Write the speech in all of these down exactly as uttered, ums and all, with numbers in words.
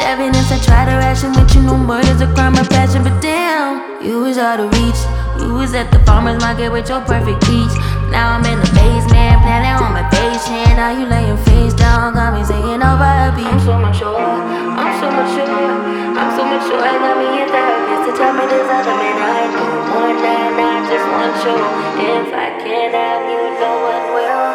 evidence I try to ration with you. No murder's a crime of passion, but damn, you was out of reach. You was at the farmer's market with your perfect peach. Now I'm in the basement, planning on my patient. Now you laying face down, got me singing over a beat. I'm so mature, I'm so mature, I'm so mature. I got me a therapist to tell me there's other men I know. One night, not just one show. If I can't have you, no one will.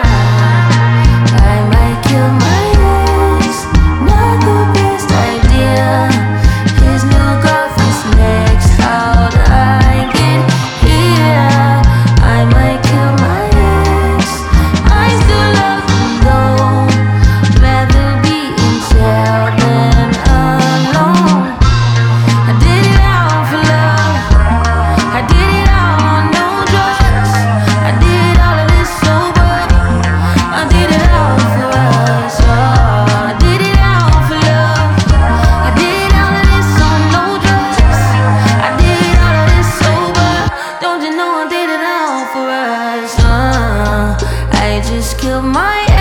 I might kill my ex, not the best idea. His new girlfriend's next, how'd I get here? I might kill my ex, I still love him though. Rather be in jail than alone. I did it all for love, I did it all on no drugs. I did all of this sober, I did it all for us. Oh, I did it all for love, I did all of this on no drugs. I did all of this sober, don't you know I did it all for us. uh, I just killed my